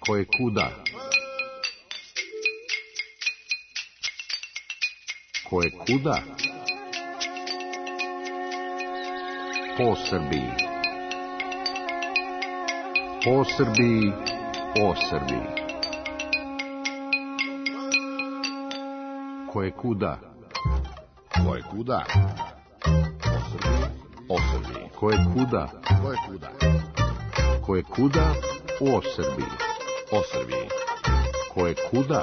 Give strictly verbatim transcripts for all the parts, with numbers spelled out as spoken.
Ko je kuda? Ko je kuda? Po Srbiji. Po Srbiji, o Srbiji. Ko je kuda? Ko je kuda? O Srbiji, o Srbiji. Ko je kuda? Ko je kuda? Ko je kuda? O Srbiji. O Srbiji. Ko je kuda?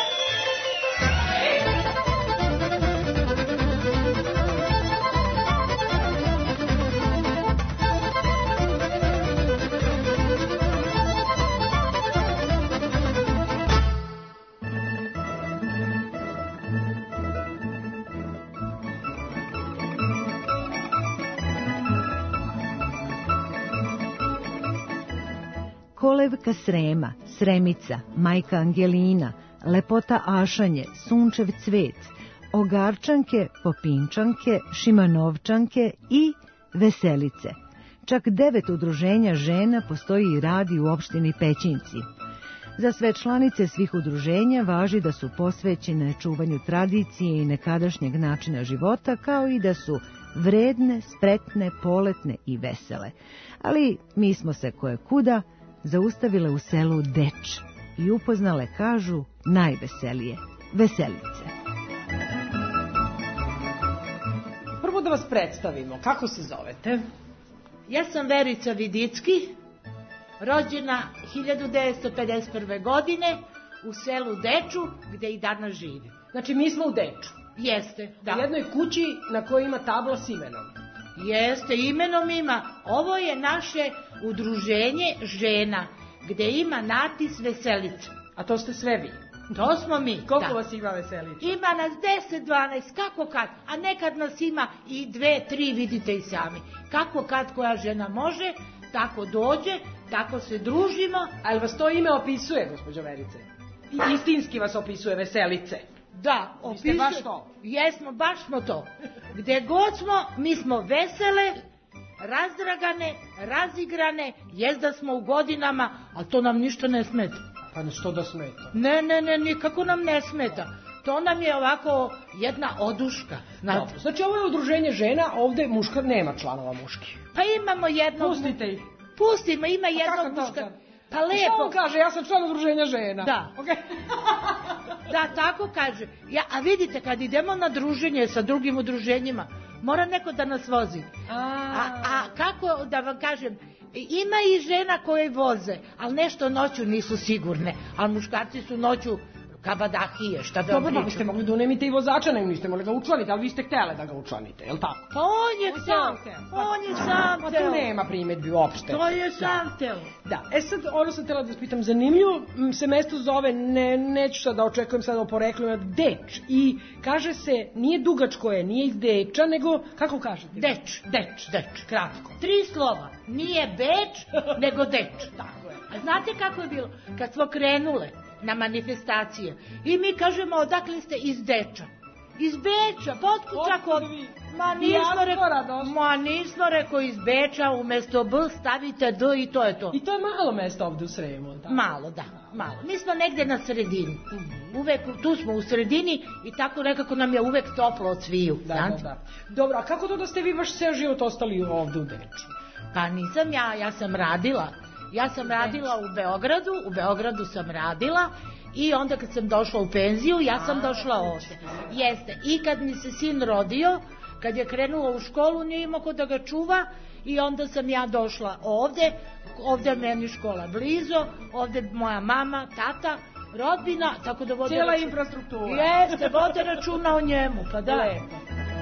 Kolevka Srema, Sremica, Majka Angelina, Lepota Ašanje, Sunčev cvet, Ogarčanke, Popinčanke, Šimanovčanke i Veselice. Čak devet udruženja žena postoji i radi u opštini Pećinci. Za sve članice svih udruženja važi da su posvećene čuvanju tradicije i nekadašnjeg načina života, kao i da su vredne, spretne, poletne i vesele. Ali mi smo se koje kuda zaustavile u selu Deč i upoznale, kažu, najveselije Veselice. Prvo da vas predstavimo, kako se zovete? Ja sam Verica Vidicki, rođena hiljadu devetsto pedeset prve. godine u selu Deču, gde i danas živim. Znači, mi smo u Deču. Jeste, da. U jednoj kući na kojoj ima tabla s imenom. Jeste, imenom ima. Ovo je naše udruženje žena, gde ima natpis Veselica. A to ste sve vi? To smo mi. Koliko da. vas ima Veselica? Ima nas deset, dvanaest, kako kad, a nekad nas ima i dve, tri, vidite i sami. Kako kad koja žena može, tako dođe, tako se družimo. Ali vas to ime opisuje, gospođo Verice? I istinski vas opisuje Veselice? Da, opisuje. Vi ste baš to? Jesmo, baš smo to. Gde god smo, mi smo vesele, razdragane, razigrane, jest da smo u godinama, ali to nam ništa ne smeta. Pa što da smeta? Ne, ne, ne, nikako nam ne smeta. To nam je ovako jedna oduška. Dobro, znači ovo je udruženje žena, ovde muška nema članova muški. Pa imamo jednog... Pustite ih. Pustimo, ima jednog muška. Pa lepo. Šta on kaže, ja sam član udruženja žena. Da. Okay. Da, tako kaže. Ja, a vidite, kad idemo na druženje sa drugim udruženjima, mora neko da nas vozi. A, a, a kako da vam kažem, ima i žena koje voze, ali nešto noću nisu sigurne, ali muškarci su noću kabadahije, šta da vam pričam. Dobro, vi ste mogli da unemite i vozača, nego niste mogli ga učlaniti, ali vi ste htjele da ga učlanite, je li tako? Pa on je sam, on je sam pa, teo. Pa tu nema primedbi uopšte. To je sam teo. Da, e sad, ono sam htjela da vas pitam, zanimljivo se mesto zove, ne, neću sad da očekujem sad o poreklima, Deč, i kaže se, nije dugačko je, nije iz Deča, nego, kako kažete? Deč. Deč, Deč. Kratko. Tri slova, nije Beč, nego Deč. Tako je. A znate kako je bilo? Kad smo krenule na manifestacije i mi kažemo, odakle ste? Iz Deča. Iz Beča, pa otkud čak od... Ma nismo rekao, ma nismo rekao iz Beča, umesto B stavite D i to je to. I to je malo mesto ovde u Sremu, da? Malo, da, malo. Mi smo negde na sredini. Uvek tu smo u sredini i tako nekako nam je uvek toplo od sviju. Da, da, da. Dobro, a kako to da ste vi baš ceo život ostali ovde u Deču? Pa nisam ja, ja sam radila. Ja sam radila u Beogradu, u Beogradu sam radila i onda kad sam došla u penziju, ja sam došla ovde. Jeste, i kad mi se sin rodio, kad je krenuo u školu, nije imao ko da ga čuva i onda sam ja došla ovde, ovde je meni škola blizo, ovde moja mama, tata, rodbina, tako da vode cijela računa. Infrastruktura. Jeste, vode računa o njemu, pa da. Lepo.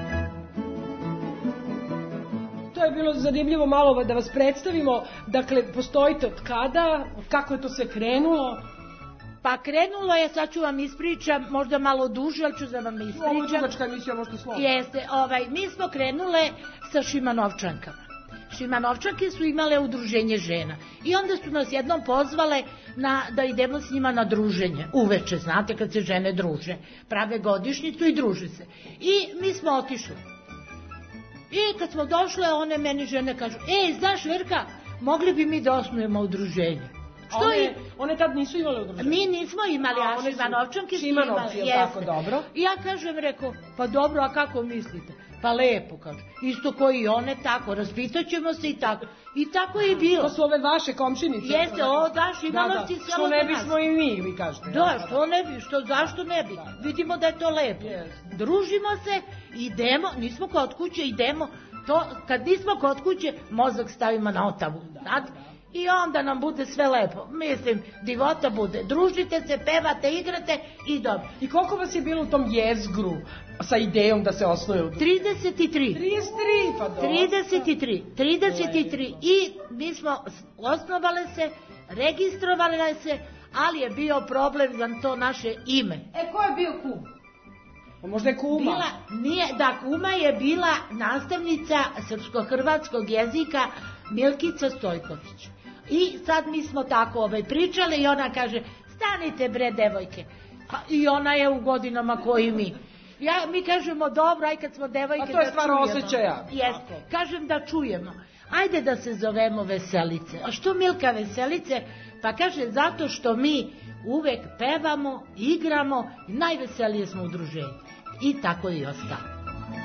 To je bilo zanimljivo malo da vas predstavimo. Dakle, postojite od kada, kako je to sve krenulo? Pa krenulo je, sad ću vam ispričam, možda malo duže, ali ću da vam ispričam. Ovo je dugačka emisija, možete slovo. Jeste, ovaj, mi smo krenule sa Šimanovčankama. Šimanovčanke su imale udruženje žena i onda su nas jednom pozvale na, da idemo s njima na druženje. Uveče, znate, kad se žene druže, prave godišnjicu i druže se. I mi smo otišli. I kad smo došle, one meni žene kažu, ej, znaš Verka, mogli bi mi da osnujemo udruženje. A one, one tad nisu imale udruženje? Mi nismo imali, a, a Šimanovčanke su imali. Šimanovci, je tako, dobro? I ja kažem, rekao, pa dobro, a kako mislite? Pa lepo, kaže. Isto koji i one, tako, raspitaćemo se i tako. I tako je i bilo. To su ove vaše komšinice. Jeste, o, da, Šimanovci da, da. selo Što ne bismo i mi, vi kažete. Da, što ne bi, što, zašto ne bi? Vidimo da je to lepo. Yes. Družimo se, idemo, nismo kod kuće, idemo. To, kad nismo kod kuće, mozak stavimo na otavu. Znate? I onda nam bude sve lepo. Mislim, divota bude. Družite se, pevate, igrate i dobro. I koliko vas je bilo u tom jezgru sa idejom da se osnuje u... trideset tri. trideset tri, pa dobro. trideset tri. trideset tri. I mi smo osnovale se, registrovale se, ali je bio problem za to naše ime. E, ko je bio kum? Pa možda je kuma. Bila, nije, da, kuma je bila nastavnica srpsko-hrvatskog jezika Milkica Stojković. I sad mi smo tako ovaj, pričale i ona kaže, stanite bre devojke. A, i ona je u godinama koji mi. Ja, mi kažemo, dobro, aj kad smo devojke da čujemo. A to je stvar osjećaja. Jeste, kažem da čujemo. Ajde da se zovemo Veselice. A što Milka Veselice? Pa kaže, zato što mi uvek pevamo, igramo i najveselije smo udruženje. I tako i ostalo.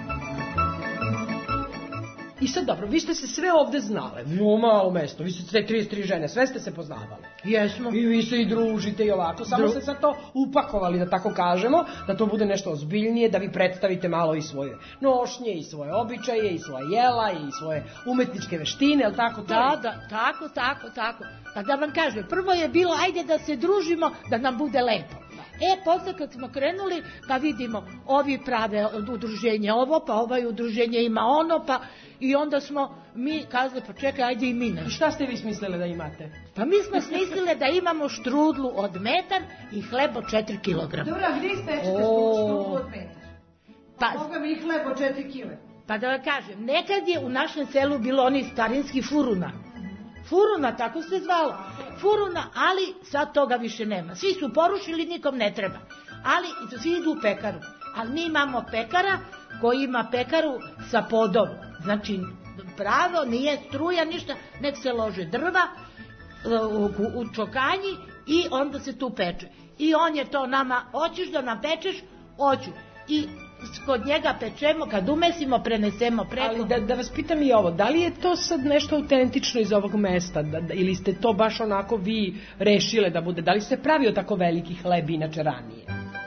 I sad dobro, vi ste se sve ovde znale, vrlo malo mesto, vi ste sve trideset tri žene, sve ste se poznavale. Jesmo. I vi se i družite i ovako, samo Dru... ste sad to upakovali, da tako kažemo, da to bude nešto ozbiljnije, da vi predstavite malo i svoje nošnje, i svoje običaje, i svoje jela, i svoje umetničke veštine, ali tako to? Da, da, tako, tako, tako. Pa da vam kažem, prvo je bilo, ajde da se družimo, da nam bude lepo. E, posle kad smo krenuli, pa vidimo, ovi prave udruženje ovo, pa ovaj udruženje ima ono, pa i onda smo mi kazali, pa čekaj, ajde i mi nešto. Šta ste vi smislile da imate? Pa mi smo smislile da imamo štrudlu od metar i hleb od četiri kilograma. Dobro, a gdje ispečete štrudlu od metar? Pa, Boga mi i hleb od četiri kile. Pa da vam kažem, nekad je u našem selu bilo oni starinski furuna. Furuna, tako se zvalo. Furuna, ali sad toga više nema. Svi su porušili, nikom ne treba. Ali svi idu u pekaru. Ali mi imamo pekara koji ima pekaru sa podom. Znači, pravo, nije struja, ništa, nek se lože drva u, u, u čokanji i onda se tu peče. I on je to nama, hoćeš da nam pečeš? Hoću. I kod njega pečemo, kad umesimo, prenesemo preko. Ali da, da vas pitam i ovo, da li je to sad nešto autentično iz ovog mesta, da, da, ili ste to baš onako vi rešile da bude, da li se pravio tako veliki hleb inače ranije?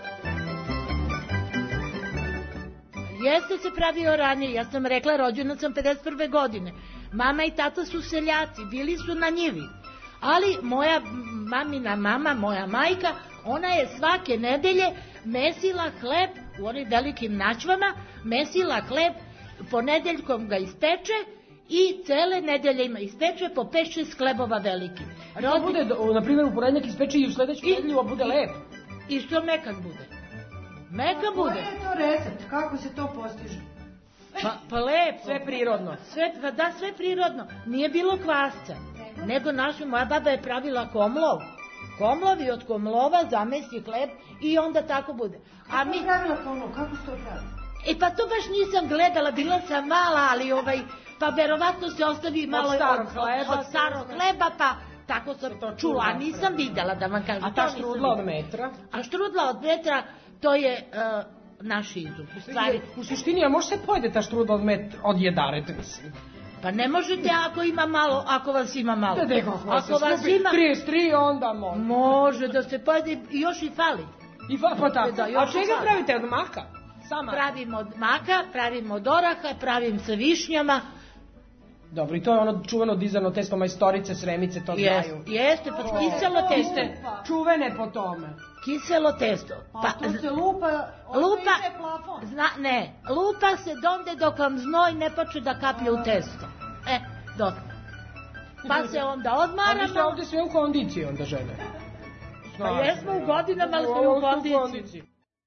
Jeste se pravio ranije, ja sam rekla, rođena sam pedeset prve godine. Mama i tata su seljaci, bili su na njivi. Ali moja mamina mama, moja majka, ona je svake nedelje mesila hleb u onim velikim načvama, mesila hleb, ponedeljkom ga ispeče i cele nedelje ima ispeče po pet šest hlebova veliki. A to bude, na primjer, u porednjak ispeče i u sledeću nedelju bude lep. I što mekan bude. Meka bude. Koji je to recept? Kako se to postiže? Pa, pa lepo. Sve prirodno. Sve, pa da, sve prirodno. Nije bilo kvasca. Nego naša, moja baba je pravila komlov. Komlov i od komlova zamesi hleb i onda tako bude. A kako mi... je pravila komlov? Kako se to pravi? E pa to baš nisam gledala, bila sam mala, ali ovaj, pa verovatno se ostavi malo od starog hleba, od starog hleba, pa tako sam to čula, a nisam videla da vam kažem. A ta štrudla od metra? A štrudla od metra, to je uh, naš izum. U stvari, u suštini, a može se pojede ta štrudla od metra, od jedaret, mislim. Pa ne možete ako ima malo, ako vas ima malo. Da, deko, ako vas ima trideset tri, onda može. Može da se pojede i još i fali. I fa, pa tako. Da, a čega fali. Pravite od maka? Sama? Pravim od maka, pravim od oraha, pravim sa višnjama. Dobro, i to je ono čuveno dizano testo majstorice, sremice, to Jest, znaju. Jeste, pa oh, kiselo testo. Čuvene po tome. Kiselo testo. Pa, pa to se lupa, lupa plafon. Zna, ne, lupa se donde dok vam znoj ne počne da kaplje u testo. E, dok. Pa se onda odmaramo. A vi ste ovdje sve u kondiciji onda, žene? Pa jesmo u godinama, ali smo u kondiciji.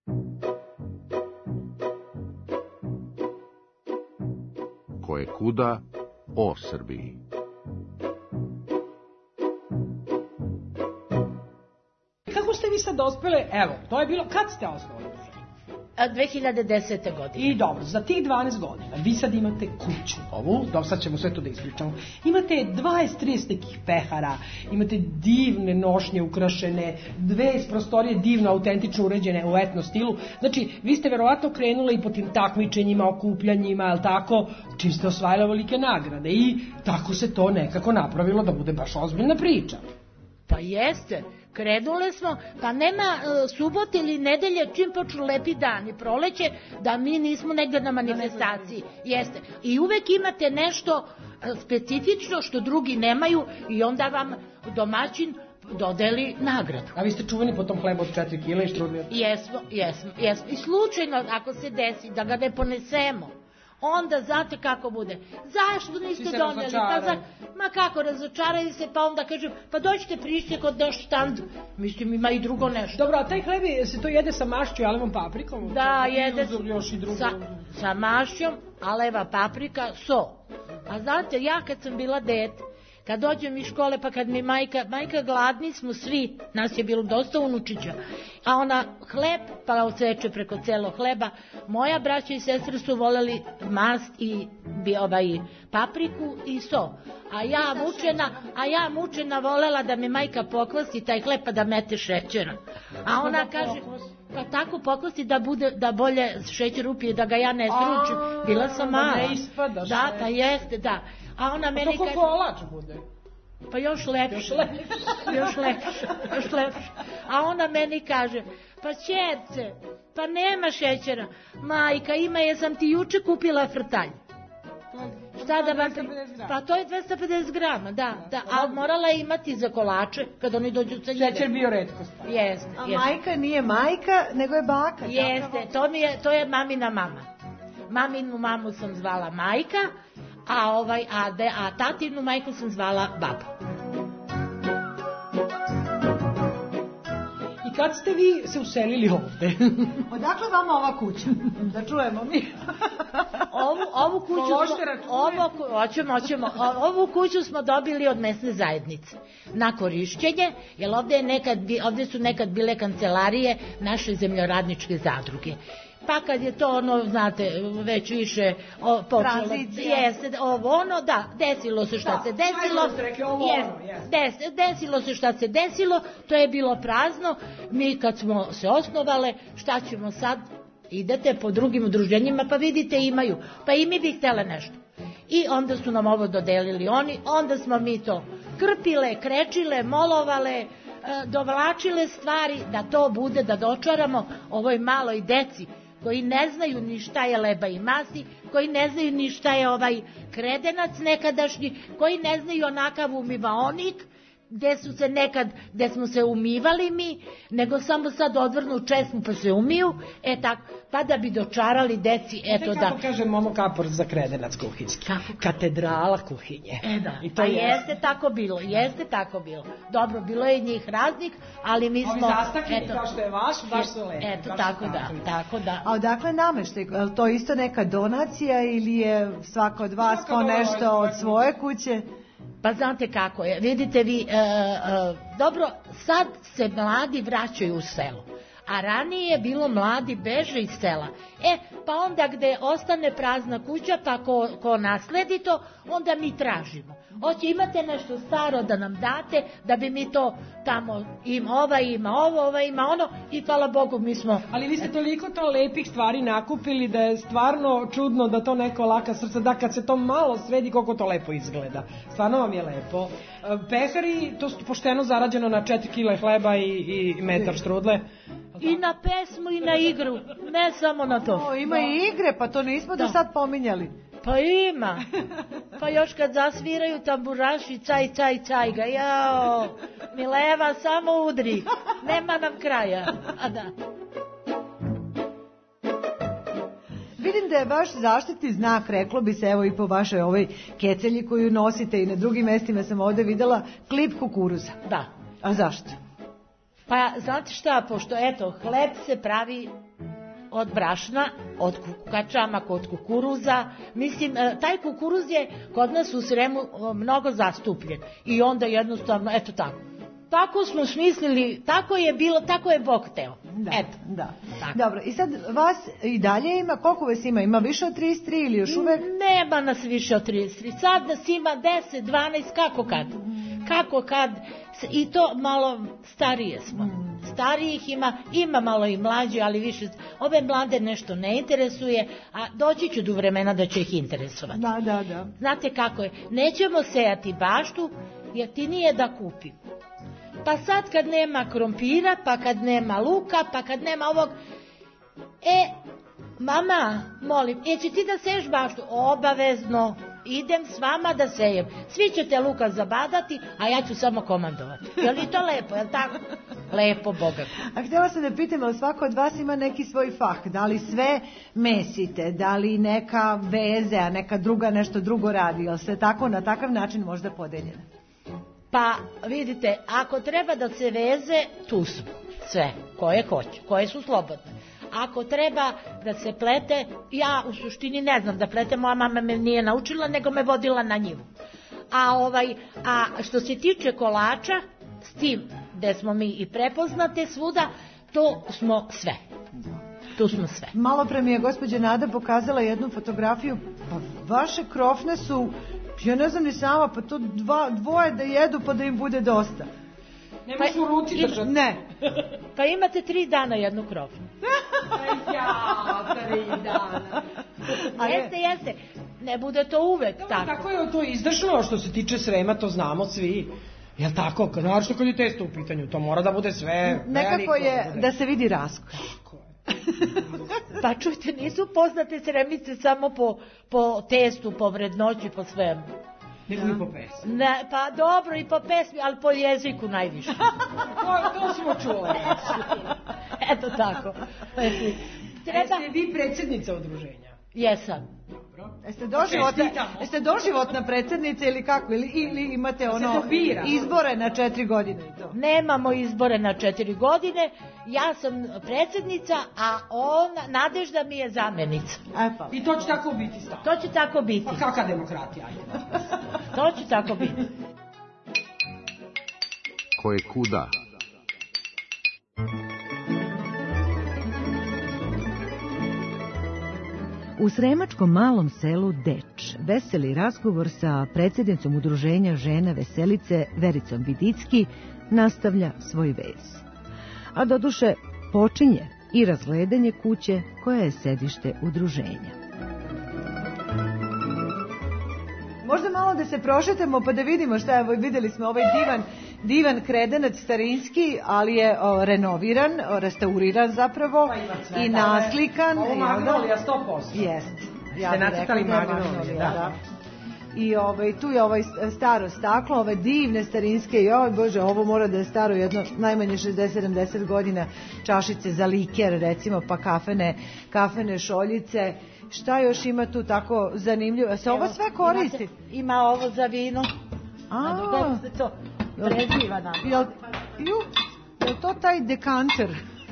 Ko je kuda o Srbiji. Kako ste vi sad dospele, evo, to je bilo, kad ste osnovali? dve hiljade desete. godine. I dobro, za tih dvanaest godina vi sad imate kuću ovu, do sad ćemo sve to da ispričamo, imate dvadeset trideset nekih pehara, imate divne nošnje ukrašene, dve iz prostorije divno, autentično uređene u etno stilu, znači vi ste verovatno krenuli i po tim takmičenjima, okupljanjima, jel tako, čim ste osvajali ovolike nagrade i tako se to nekako napravilo da bude baš ozbiljna priča. Pa jeste, krenule smo, pa nema uh, subote ili nedelje čim počnu lepi dani, proleće, da mi nismo negde na manifestaciji. Jeste. I uvek imate nešto uh, specifično što drugi nemaju i onda vam domaćin dodeli nagradu. A vi ste čuveni po tom hlebu od četiri kile i štrudli? Jesmo, jesmo, jesmo. I slučajno, ako se desi da ga ne ponesemo, onda znate kako bude. Zašto niste doneli? Pa za, ma kako, razočaraju se, pa onda kažem, pa dođite prište kod naš štand. Mislim, ima i drugo nešto. Dobro, a taj hleb se to jede sa mašću i alevom paprikom? Da, jede još i drugo. Sa, sa mašćom, aleva paprika, so. A znate, ja kad sam bila dete, kad dođem iz škole, pa kad mi majka, majka gladni smo svi, nas je bilo dosta unučića, a ona hleb, pa oseče preko celog hleba, moja braća i sestre su voljeli mast i bi, ovaj, papriku i so. A ja mučena, a ja mučena volela da mi majka pokvasi taj hleb pa da mete šećera. A ona kaže, pa tako pokvasi da bude, da bolje šećer upije, da ga ja ne stručim. Bila sam mala. Ne ispadaš. Da, pa jeste, da. A ona meni kaže... To ko kolač bude? Pa još lepše. Još lepše. još lepše. Još lepše. A ona meni kaže, pa ćerce, pa nema šećera. Majka, ima je, sam ti juče kupila frtalj. Šta da vam... Pa to je dvesta pedeset grama, da, da. A morala je imati za kolače, kad oni dođu sa njega. Šećer bio retkost. Jeste. A majka nije majka, nego je baka. Jeste, to, mi je, to je mamina mama. Maminu mamu sam zvala majka, a, ovaj, a, de, a tatinu majku sam zvala baba. I kad ste vi se uselili ovde? Odakle vama ova kuća? Da čujemo mi. Ovu, ovu kuću smo, ovo, hoćemo, hoćemo, ovu kuću smo dobili od mesne zajednice na korišćenje, jer ovde, je nekad, ovde su nekad bile kancelarije naše zemljoradničke zadruge. Pa kad je to ono, znate, već više o, počelo, jeste, ovo ono, da, desilo se šta da, se desilo, rekli, ovo, jest, ono, jest. Des, desilo se šta se desilo, to je bilo prazno, mi kad smo se osnovale, šta ćemo sad, idete po drugim udruženjima, pa vidite imaju, pa i mi bi htjela nešto. I onda su nam ovo dodelili oni, onda smo mi to krpile, krečile, molovale, dovlačile stvari da to bude, da dočaramo ovoj maloj deci, koji ne znaju ni šta je leba i masti, koji ne znaju ni šta je ovaj kredenac nekadašnji, koji ne znaju onakav umivaonik, gde su se nekad, gde smo se umivali mi, nego samo sad odvrnu česmu pa se umiju, e tako, pa da bi dočarali deci, eto da... Kako kaže Momo Kapor za kredenac kuhinjski? Katedrala kuhinje. E da, I to pa je. jeste tako bilo, jeste tako bilo. Dobro, bilo je njih raznih, ali mi smo... Ovi zastakljeni kao što je vaš, baš su lepi. Eto, tako da, tako da. A odakle nameštaj? Je to isto neka donacija ili je svako od vas po nešto od svoje kuće? Pa znate kako je, vidite vi, e, e, dobro, sad se mladi vraćaju u selo, a ranije je bilo mladi beže iz sela. E, pa onda gde ostane prazna kuća, pa ko, ko nasledi to, onda mi tražimo. Hoće, imate nešto staro da nam date, da bi mi to tamo, ima ova, ima ovo, ova ima ono, i hvala Bogu mi smo... Ali vi ste toliko to lepih stvari nakupili da je stvarno čudno da to neko laka srca, da kad se to malo sredi koliko to lepo izgleda. Stvarno vam je lepo. Pehari, to su pošteno zarađeno na četiri kile hleba i, i metar štrudle. I na pesmu i na igru, ne samo na to. O, ima da. I igre, pa to nismo da. do sad pominjali. Pa ima. Pa još kad zasviraju tamburaši, caj, caj, caj ga, jao, Mileva, samo udri, nema nam kraja. A da. Vidim da je vaš zaštitni znak, reklo bi se, evo i po vašoj ovoj kecelji koju nosite i na drugim mestima sam ovde videla, klip kukuruza. Da. A zašto? Pa, znate šta, pošto, eto, hleb se pravi od brašna, od kačamaka, od kukuruza. Mislim, taj kukuruz je kod nas u Sremu mnogo zastupljen. I onda jednostavno, eto tako, tako smo smislili, tako je bilo, tako je Bog hteo. Da, Eto. da. Tako. Dobro, i sad vas i dalje ima, koliko vas ima? Ima više od trideset tri ili još uvek? Nema nas više od trideset tri, sad nas ima deset, dvanaest, kako kad. Kako kad, i to malo starije smo. Starijih ima, ima malo i mlađe, ali više, ove mlade nešto ne interesuje, a doći ću do vremena da će ih interesovati. Da, da, da. Znate kako je, nećemo sejati baštu, jeftinije da kupim. Pa sad kad nema krompira, pa kad nema luka, pa kad nema ovog, e, mama, molim, e, će ti da seješ baštu? Obavezno, idem s vama da sejem. Svi ćete luka zabadati, a ja ću samo komandovati. Je li to lepo, je li tako? Lepo, Boga. A htjela sam da pitam, ali svako od vas ima neki svoj fah, da li sve mesite, da li neka veze, a neka druga nešto drugo radi, jel se tako na takav način možda podeljene? Pa vidite, ako treba da se veze, tu su sve, koje hoće, koje su slobodne. Ako treba da se plete, ja u suštini ne znam da plete, moja mama me nije naučila, nego me vodila na njivu. A, ovaj, a što se tiče kolača, s tim gde smo mi i prepoznate svuda, to smo sve. Tu smo sve. Malo pre mi je gospođa Nada pokazala jednu fotografiju, pa vaše krofne su, ja ne znam ni sama, pa to dva, dvoje da jedu pa da im bude dosta. Ne možeš u ruci držati. Ne. Pa imate tri dana jednu krofnu. Ja, tri dana. Jeste, jeste. Ne bude to uvek Dobro, tako. tako je to izdržano što se tiče Srema, to znamo svi. Jel tako? Naravno kad je testo u pitanju, to mora da bude sve Nekako veliko, je da, bude... da se vidi raskoj. Tako je. Pa čujte, nisu poznate Sremice samo po, po testu, po vrednoći, po svemu. Nego i po pesmi. Ne, pa dobro i po pesmi, ali po jeziku najviše. To, to smo čuli. Eto tako. Treba... Jeste vi predsjednica udruženja? Jesam. Jeste doživotna, jeste doživotna predsjednica ili kako? Ili, ili imate ono izbore na četiri godine i to? Nemamo izbore na četiri godine. Ja sam predsjednica, a ona, Nadežda mi je zamjenica. E pa. I to će tako biti stavno? To će tako biti. Pa kakva demokratija? Ajde. To će tako biti. Ko je kuda? U sremačkom malom selu Deč veseli razgovor sa predsjednicom udruženja žena Veselice Vericom Vidicki nastavlja svoj vez. A doduše počinje i razgledanje kuće koja je sedište udruženja. Možda malo da se prošetamo pa da vidimo šta je, vidjeli smo ovaj divan, divan kredenac starinski, ali je o, renoviran, o, restauriran zapravo pa i naslikan. Ovo magnolija sto posto. Jest. Ja ste nacrtali magnolije, da. da. I ovaj, tu je ovaj staro staklo, ove divne starinske, joj bože, ovo mora da je staro jedno najmanje šezdeset sedamdeset godina, čašice za liker, recimo, pa kafene, kafene šoljice. Šta još ima tu tako zanimljivo? Se ovo sve koristi? Imate, ima ovo za vino. A, kako se to preziva nam? Jel, ju, je to taj dekanter?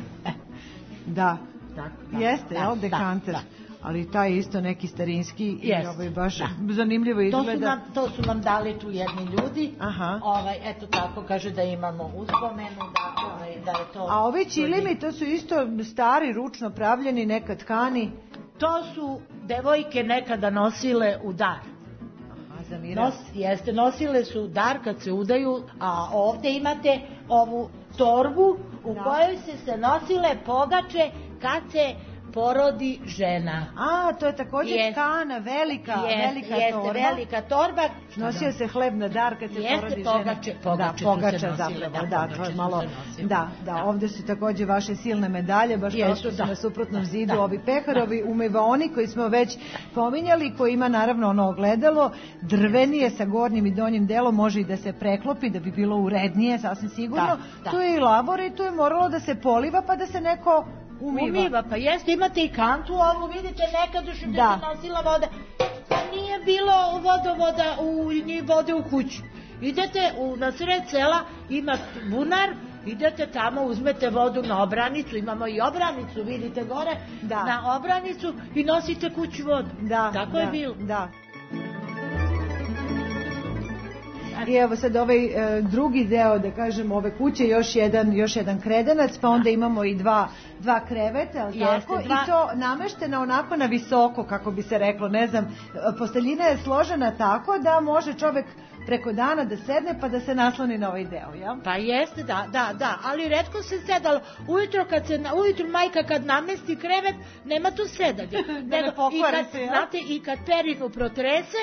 Da. Da, jeste, da, jel, da, dekanter? Da. Ali taj isto neki starinski i yes, ovaj baš da. zanimljivo izgleda. To su, nam, to su nam dali tu jedni ljudi. Aha. Ovaj, eto tako kaže da imamo uspomenu, da, ovaj, da je to... A ovi čilimi, to su isto stari, ručno pravljeni, neka tkani. To su devojke nekada nosile u dar. Aha, za miran. Nos, jeste, nosile su dar kad se udaju, a ovdje imate ovu torbu u da. Kojoj se se nosile pogače kad se porodi žena. A, to je također jest, tkana, velika, jest, velika jeste, torba. velika torba. Nosio se hleb na dar kad se jeste, porodi pogače, žena. Pogače, da, pogača se nosile, zapravo, da, da, to je malo, da, da, da, ovdje su također vaše silne medalje, baš kao što su da, na suprotnom da, zidu, da, ovi peharovi, umivaoni koji smo već pominjali, koji ima naravno ono ogledalo, drveni je sa gornjim i donjim delom, može i da se preklopi, da bi bilo urednije, sasvim sigurno. Da, da. Tu je i lavor i tu je moralo da se poliva pa da se neko umiva. Umiva, pa jeste, imate i kantu ovu, vidite, nekad još gdje se nosila voda. Nije bilo vodovoda, u, ni vode u kući. Idete u, na sred sela, ima bunar, idete tamo, uzmete vodu na obranicu, imamo i obranicu, vidite gore, da. Na obranicu i nosite kući vodu. Da, tako da, je bilo. Da. I evo sad ovaj e, drugi deo, da kažem, ove kuće, još jedan, još jedan kredenac, pa onda imamo i dva, dva kreveta, ali tako? Dva... I to namešteno onako na visoko, kako bi se reklo, ne znam, posteljina je složena tako da može čovek preko dana da sedne pa da se nasloni na ovaj deo, jel? Pa jeste, da, da, da, ali retko se sedalo. Ujutro kad se, ujutro majka kad namesti krevet, nema tu sedanja. Da ne pokvari se, jel? Znate, i kad perinu protrese,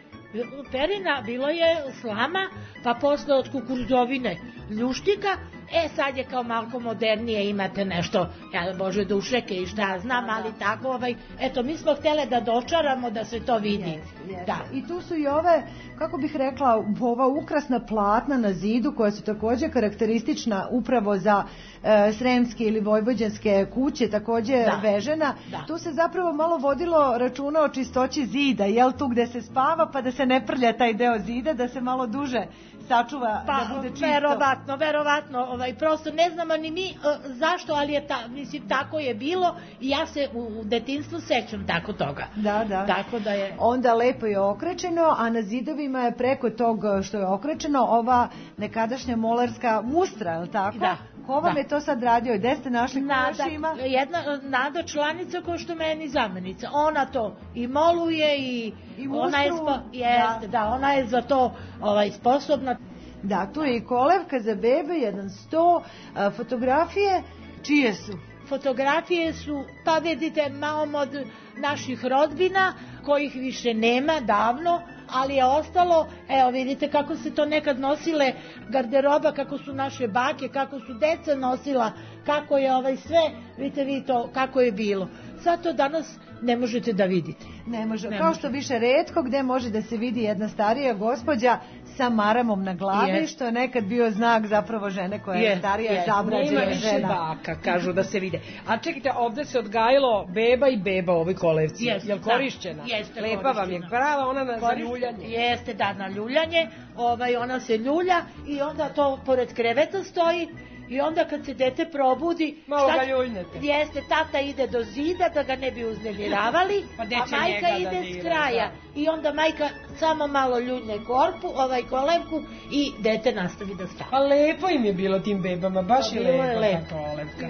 perina bilo je slama, pa posle od kukuruzovine ljuštika, e sad je kao malko modernije, imate nešto, ja bože, dušeke i šta znam, ali tako, ovaj, eto, mi smo htjele da dočaramo da se to vidi. Yes, yes. Da. I tu su i ove, kako bih rekla, ova ukrasna platna na zidu koja su takođe karakteristična upravo za e, sremske ili vojvođanske kuće, takođe da. vežena. Da. Tu se zapravo malo vodilo računa o čistoći zida, jel, tu gde se spava, pa da se ne prlja taj deo zida, da se malo duže sačuva, pa, da bude čisto. Verovatno, verovatno, ovaj, prosto ne znamo ni mi uh, zašto, ali je ta, mislim, tako je bilo i ja se u, u detinjstvu sećam tako toga. Da, da. Tako da je... Onda lepo je okrečeno, a na zidovima je preko tog što je okrečeno ova nekadašnja molarska mustra, je li tako? Da. Ko vam da. je to sad radio? Gde ste našli Nada, ima? jedna Nada članica koja što meni zamenica. Ona to i moluje i, I ona je spo, jeste, da. da, ona je za to ovaj, sposobna. Da, tu je i kolevka za bebe, jedan sto, a, fotografije, čije su? Fotografije su, pa vidite, malo od naših rodbina, kojih više nema davno, ali je ostalo, evo vidite kako se to nekad nosile garderoba, kako su naše bake, kako su deca nosila, kako je ovaj sve, vidite vi to, kako je bilo. Sad to danas ne možete da vidite. Ne može, ne kao može. što više retko gde može da se vidi jedna starija gospođa sa maramom na glavi, yes. što je nekad bio znak zapravo žene koja je yes, starija, yes. zabrađena Nema žena. više baka, kažu da se vide. A čekajte, ovde se odgajilo beba i beba u ovoj kolevci. Yes, Jel korišćena? Da, jeste Lepa korišćena. vam je prava, ona na za ljuljanje. Jeste, da, na ljuljanje. Ovaj, ona se ljulja i onda to pored kreveta stoji. I onda kad se dete probudi, malo šta, ga ljuljnete. Jeste, tata ide do zida da ga ne bi uznemiravali, pa a majka ide s kraja. Da. I onda majka samo malo ljuljne korpu, ovaj kolevku i dete nastavi da spava. A lepo im je bilo tim bebama, baš je lepo, je lepo ta kolevka.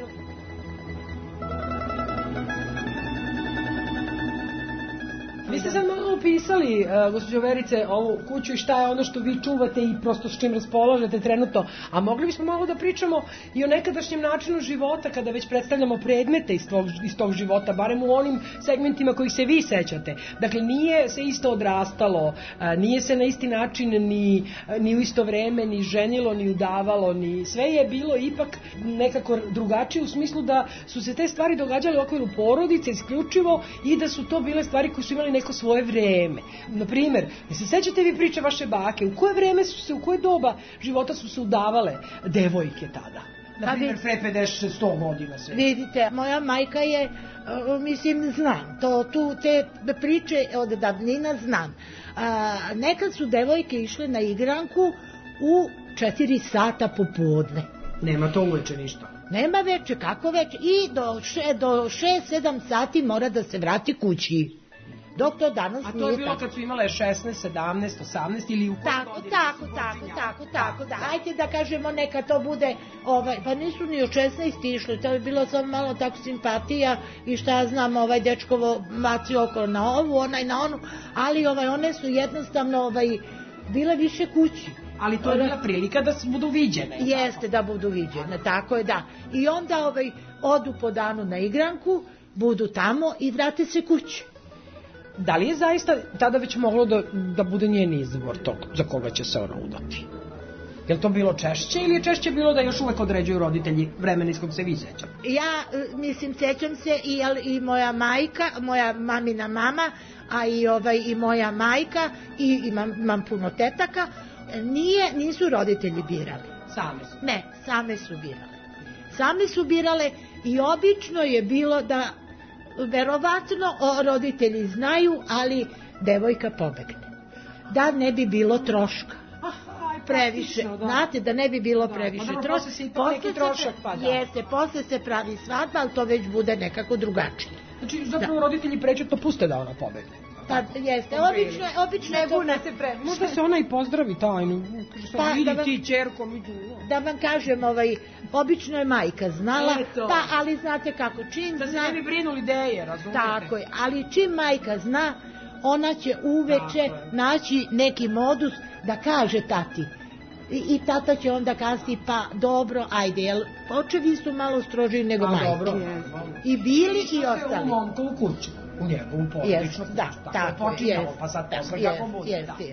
Vi ste sad malo opisali, uh, gospođo Verice, ovu kuću i šta je ono što vi čuvate i prosto s čim raspolažete trenutno. A mogli bismo malo da pričamo i o nekadašnjem načinu života kada već predstavljamo predmete iz tog, iz tog života, barem u onim segmentima kojih se vi sećate. Dakle, nije se isto odrastalo, uh, nije se na isti način ni, ni u isto vreme ni ženilo, ni udavalo, ni sve je bilo ipak nekako drugačije u smislu da su se te stvari događale u okviru porodice isključivo i da su to bile stvari koje su imali neko svoje vreme. Naprimjer, se sećate vi priče vaše bake, u koje vreme su se, u koje doba života su se udavale devojke tada? Naprimjer, pre pedeset sto godina sve. Vidite, moja majka je, uh, mislim, znam, to, tu te priče od davnina znam. Uh, nekad su devojke išle na igranku u četiri sata popodne. Nema to uveče ništa. Nema veče, kako veče? I do, še, do šest sedam sati mora da se vrati kući. Dok to danas nije tako. A to je bilo kad su imale šesnaest, sedamnaest, osamnaest ili u kojoj tako, godini? Tako, tako, tako, tako, da. Ajde da kažemo neka to bude, ovaj, pa nisu ni od šesnaest išli, to je bilo samo malo tako simpatija i šta ja znam, ovaj dečkovo maci oko na ovu, onaj na onu, ali ovaj, one su jednostavno ovaj, bile više kući. Ali to je bila prilika da budu viđene. Jeste, da budu viđene, tako je, da. I onda ovaj, odu po danu na igranku, budu tamo i vrate se kući. Da li je zaista tada već moglo da, da bude njen izbor tog za koga će se ona udati? Je li to bilo češće ili je češće bilo da još uvek određuju roditelji vremena iz kog se vi sećate? Ja, mislim, sećam se i, i moja majka, moja mamina mama, a i, ovaj, i moja majka, i imam, imam puno tetaka, nije, nisu roditelji birali. Same su? Ne, same su birale. Same su birale i obično je bilo da verovatno roditelji znaju, ali devojka pobegne. Da ne bi bilo troška. Aha, previše, da. Znate, da ne bi bilo da, previše pa troška. Posle se i neki trošak, pa da. Jeste, posle se pravi svadba, ali to već bude nekako drugačije. Znači, zapravo da. Roditelji prećutno puste da ona pobegne. Pa jeste, obično, obično Ne je to... bune se previše. Možda se ona i pozdravi tajno. Kaže, sad Pa, vidi da vam- ti, čerko, mi tu. Da vam kažem, ovaj, obično je majka znala, Eto. pa ali znate kako, čim Da se zna... ne bi brinuli ideje, razumete? Tako je, ali čim majka zna, ona će uveče Tako je. naći neki modus da kaže tati. I, i tata će onda kazati, pa dobro, ajde, jel očevi su malo strožiji nego A, majke. dobro. I bili i Što se u ostali. momkovu kuću, u njegovu Jes, porodičnu da, kuću. tako je, počinjamo, jes, pa sad posle jes, kako bude. jes, da. jes.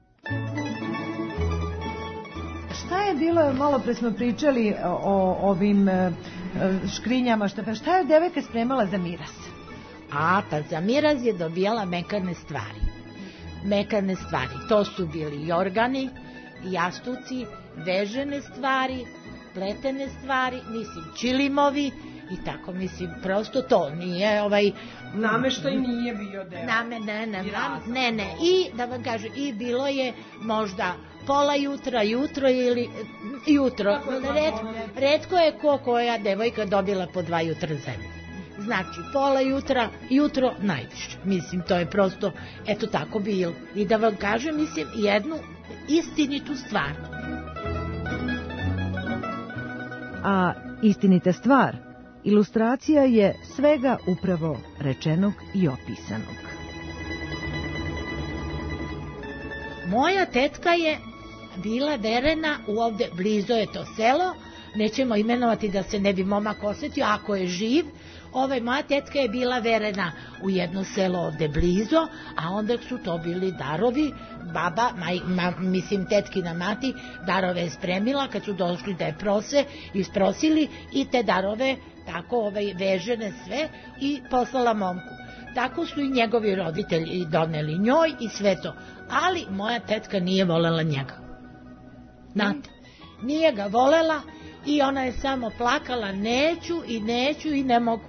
Šta je bilo, malo pre smo pričali o, o ovim e, škrinjama, šta, pa šta je devojka spremala za miraz? A, pa za miraz je dobijala mekane stvari. Mekane stvari, to su bili jorgani, jastuci, vežene stvari, pletene stvari, mislim, čilimovi i tako, mislim, prosto to nije ovaj... Nameštaj nije bio deo. Name, ne, ne, I razlog. ne, ne, i da vam kažem, i bilo je možda pola jutra, jutro ili jutro, Kako je Red, tako, ne? retko je ko koja devojka dobila po dva jutra zemlje. Znači, pola jutra, jutro najviše. Mislim, to je prosto, eto tako bilo. I da vam kažem, mislim, jednu istinitu stvar. A istinita stvar, ilustracija je svega upravo rečenog i opisanog. Moja tetka je bila verena u ovde, blizu je to selo, nećemo imenovati da se ne bi momak osetio, ako je živ. Ovaj, moja tetka je bila verena u jedno selo ovde blizu, a onda su to bili darovi, baba, maj, ma, mislim tetkina mati, darove je spremila kad su došli da je prose, isprosili i te darove tako ovaj, vežene sve i poslala momku. Tako su i njegovi roditelji doneli njoj i sve to. Ali moja tetka nije volela njega. Znate, nije ga volela i ona je samo plakala, neću i neću i ne mogu.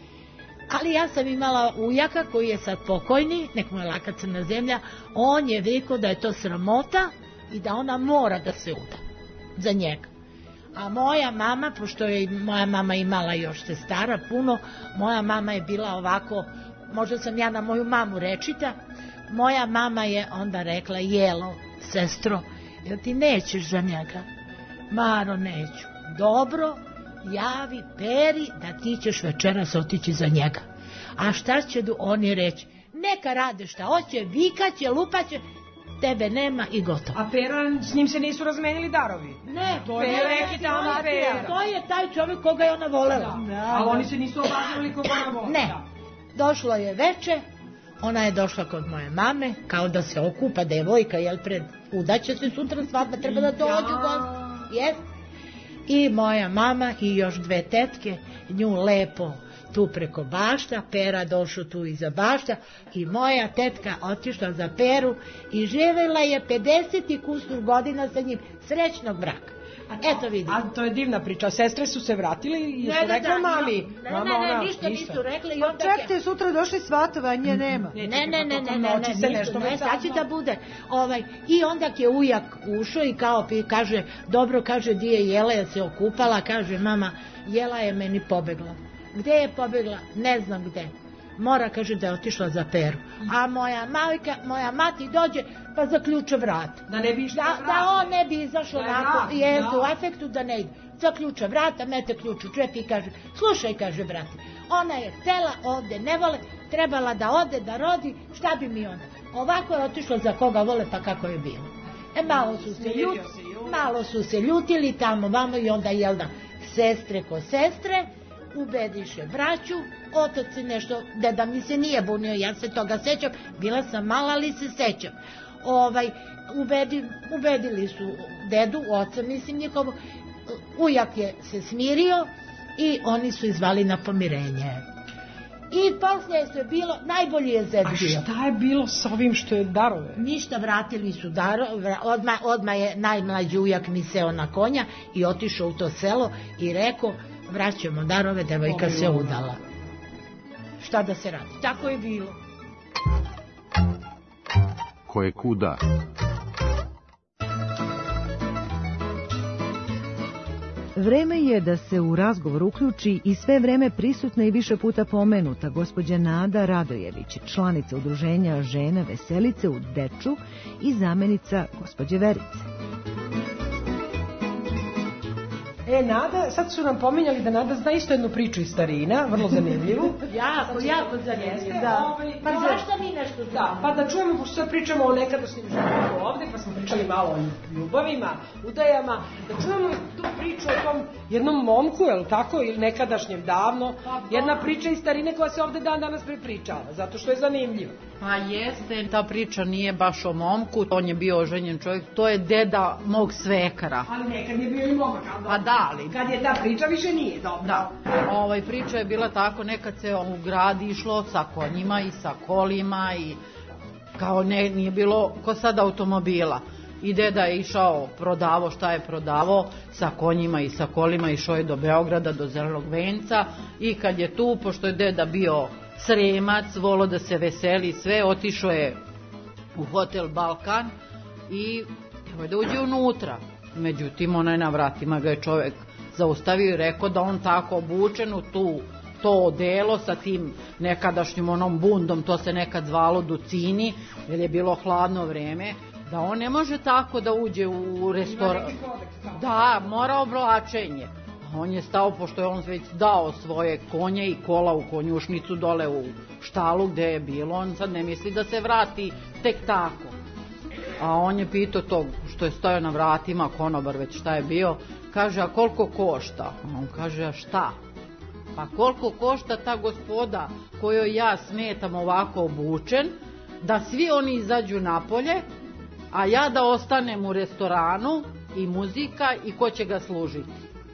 Ali ja sam imala ujaka koji je sad pokojni, nek mu je laka crna zemlja, on je vikao da je to sramota i da ona mora da se uda za njega. A moja mama, pošto je moja mama imala još sestara puno, moja mama je bila ovako, možda sam ja na moju mamu rečita, moja mama je onda rekla, jelo, sestro, jel ti nećeš za njega? Maro, neću. Dobro, javi Peri da ti ćeš večeras otići za njega. A šta će do oni reći? Neka rade šta hoće, vikaće, lupaće, tebe nema i gotovo. A Pera, s njim se nisu razmenili darovi? Ne, To je neki tamo Pera. To je taj čovjek koga je ona volela. Da, ali oni se nisu obazirali koga ona vola. Ne, došlo je veče, ona je došla kod moje mame, kao da se okupa devojka, jel pred udaće se sutra svadba, treba da dođu gost. Jes? I moja mama i još dve tetke nju lepo tu preko bašta, Pera došao tu iza bašta i moja tetka otišla za Peru i živela je pedeset i kusur godina sa njim, srećnog braka. Eto vidi. A to je divna priča, sestre su se vratile i Ne, su ne, rekla da, mami. Ne, Mama, ne, ne, ona, ništa nisu rekli. i Pa onda čekajte, sutra došli svatovanje, nema. Ne, ne, ne, ne, ne, noći ne, se ništa, nešto ne, već sad će sazna. da bude. Ovaj, i onda je ujak ušao i kao pi- kaže, dobro, kaže, di je Jela, je se okupala, kaže, mama, Jela je meni pobegla. Gde je pobegla? Ne znam gde. Mora, kaže, da je otišla za Peru. A moja majka, moja mati dođe, pa zaključe vrat. Da ne bi išla Da, na da vrat. on ne bi izašao Da je onako, vrat, jesu, da. u afektu da ne ide. Zaključa vrata, mete ključ u čep i kaže, slušaj, kaže, brate, ona je htela ovde, ne vole, trebala da ode, da rodi, šta bi mi onda? Ovako je otišla za koga vole, pa kako je bilo. E, malo su se, Smirio ljut, se i on. malo su se ljutili tamo, vamo i onda, jel da, sestre ko sestre, ubediše braću, otac se nešto, deda mi se nije bunio, ja se toga sećam, bila sam mala, ali se sećam. Ovaj, ubedi, ubedili su dedu, oca, mislim njihovo, ujak je se smirio i oni su izvali na pomirenje. I poslije je bilo, najbolji je zed A bio. šta je bilo sa ovim što je darove? Ništa, vratili su daro, odmah, odmah je najmlađi ujak mi seo na konja i otišao u to selo i rekao, vraćamo darove, devojka se udala. Šta da se radi? Tako je bilo. Koje kuda. Vreme je da se u razgovor uključi i sve vreme prisutna i više puta pomenuta gospođa Nada Radojević, članica udruženja žena veselice u Deču i zamenica gospođe Verice. E, Nada, sad su nam pominjali da Nada zna isto jednu priču iz starina, vrlo zanimljivu. Jako, jako zanimljivo. Da. Pa zašto mi nešto znamo? Da, pa da čujemo, pošto sad pričamo o nekadašnjem životu ovde, pa smo pričali malo o ljubavima, udajama, da čujemo tu priču o tom jednom momku, je li tako, ili nekadašnjem davno, jedna priča iz starine koja se ovde dan danas prepričava, zato što je zanimljiva. Pa jeste, ta priča nije baš o momku, on je bio oženjen čovjek, to je deda mog svekara. Ali nekad je bio i momak, ali pa da, ali... Kad je ta priča više nije, dobro. Da, ovaj, priča je bila tako, nekad se u grad išlo sa konjima i sa kolima i kao ne, nije bilo ko sad automobila. I deda je išao, prodavo šta je prodavo, sa konjima i sa kolima, išao je do Beograda, do Zelenog venca i kad je tu, pošto je deda bio Sremac, volo da se veseli sve, otišao je u hotel Balkan i evo je da uđe unutra. Međutim, onaj na vratima ga je čovjek zaustavio i rekao da on tako obučen u tu, to odelo sa tim nekadašnjim onom bundom, to se nekad zvalo ducini, jer je bilo hladno vreme, da on ne može tako da uđe u restoran. Da, mora oblačenje. On je stao, pošto je on već dao svoje konje i kola u konjušnicu dole u štalu gde je bilo, on sad ne misli da se vrati tek tako. A on je pitao tog što je stojao na vratima, konobar već šta je bio, kaže, a koliko košta? A on kaže, a šta? Pa koliko košta ta gospoda kojoj ja smetam ovako obučen, da svi oni izađu napolje, a ja da ostanem u restoranu i muzika i ko će ga služiti?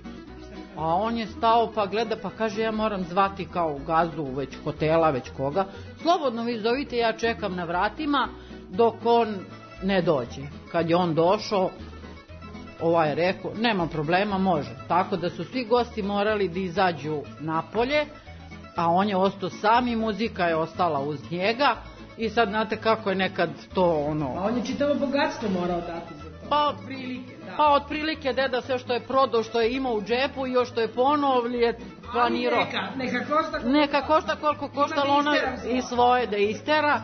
A on je stao pa gleda, pa kaže, ja moram zvati kao gazdu već hotela, već koga. Slobodno vi zovite, ja čekam na vratima dok on ne dođe. Kad je on došao, ovaj je rekao, nema problema, može. Tako da su svi gosti morali da izađu napolje, a on je ostao sam i muzika je ostala uz njega. I sad znate kako je nekad to ono... A on je čitavo bogatstvo morao dati za to. Pa, otprilike, da. Pa otprilike deda sve što je prodao, što je imao u džepu i još što je ponovlji je planirao. Neka, neka košta koliko neka košta koliko košta, ali ono i svoje da istera.